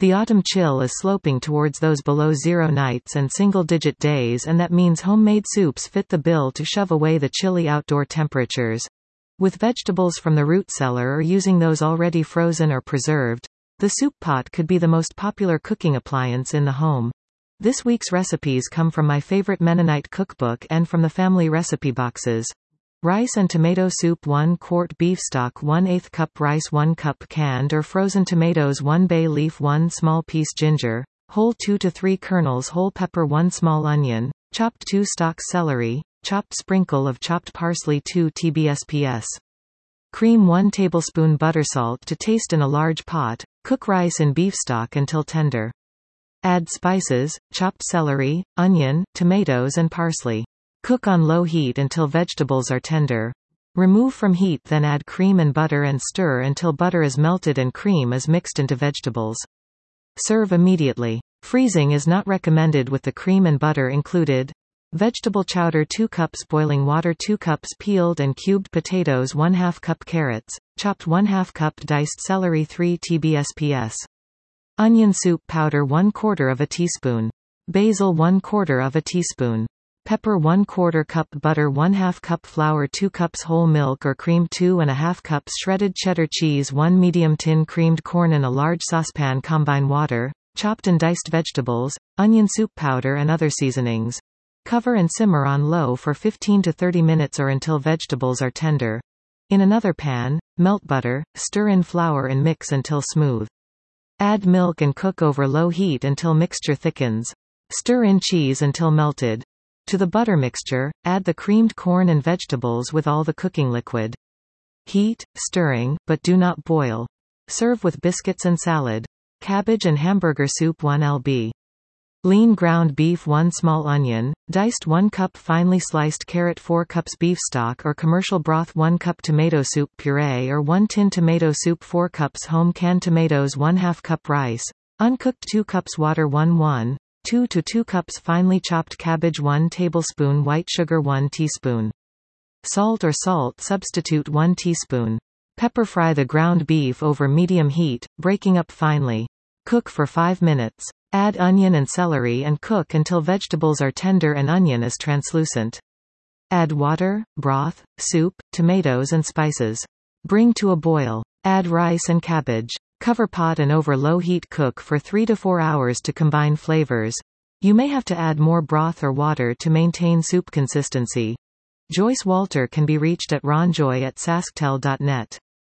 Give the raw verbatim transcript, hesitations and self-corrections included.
The autumn chill is sloping towards those below zero nights and single-digit days, and that means homemade soups fit the bill to shove away the chilly outdoor temperatures. With vegetables from the root cellar or using those already frozen or preserved, the soup pot could be the most popular cooking appliance in the home. This week's recipes come from my favorite Mennonite cookbook and from the family recipe boxes. Rice and tomato soup, one quart beef stock, one eighth cup rice, one cup canned or frozen tomatoes, one bay leaf, one small piece ginger, whole two to three kernels, whole pepper, one small onion, chopped two stalks celery, chopped sprinkle of chopped parsley, two tablespoons. Cream, one tablespoon butter, salt to taste in a large pot. Cook rice in beef stock until tender. Add spices, chopped celery, onion, tomatoes and parsley. Cook on low heat until vegetables are tender. Remove from heat, then add cream and butter and stir until butter is melted and cream is mixed into vegetables. Serve immediately. Freezing is not recommended with the cream and butter included. Vegetable chowder, two cups boiling water, two cups peeled and cubed potatoes, one half cup carrots, chopped one half cup diced celery, three tablespoons. Onion soup powder, one quarter of a teaspoon. Basil, one quarter of a teaspoon. Pepper, one quarter cup. Butter, one half cup. Flour, two cups. Whole milk or cream, two and a half cups. Shredded cheddar cheese, one medium tin. Creamed corn in a large saucepan. Combine water, chopped and diced vegetables, onion soup powder and other seasonings. Cover and simmer on low for fifteen to thirty minutes or until vegetables are tender. In another pan, melt butter, stir in flour and mix until smooth. Add milk and cook over low heat until mixture thickens. Stir in cheese until melted. To the butter mixture, add the creamed corn and vegetables with all the cooking liquid. Heat, stirring, but do not boil. Serve with biscuits and salad. Cabbage and hamburger soup, one lb. Lean ground beef, one small onion, diced one cup. Finely sliced carrot, four cups. Beef stock or commercial broth, one cup. Tomato soup puree or one tin. Tomato soup, four cups. Home canned tomatoes, one half cup. Rice, uncooked, two cups. Water, one one. two to two cups. Finely chopped cabbage, one tablespoon. White sugar, one teaspoon. Salt or salt substitute, one teaspoon. Pepper. Fry the ground beef over medium heat, breaking up finely. Cook for five minutes. Add onion and celery and cook until vegetables are tender and onion is translucent. Add water, broth, soup, tomatoes and spices. Bring to a boil. Add rice and cabbage. Cover pot and over low heat cook for three to four hours to combine flavors. You may have to add more broth or water to maintain soup consistency. Joyce Walter can be reached at ronjoy at sasktel dot net.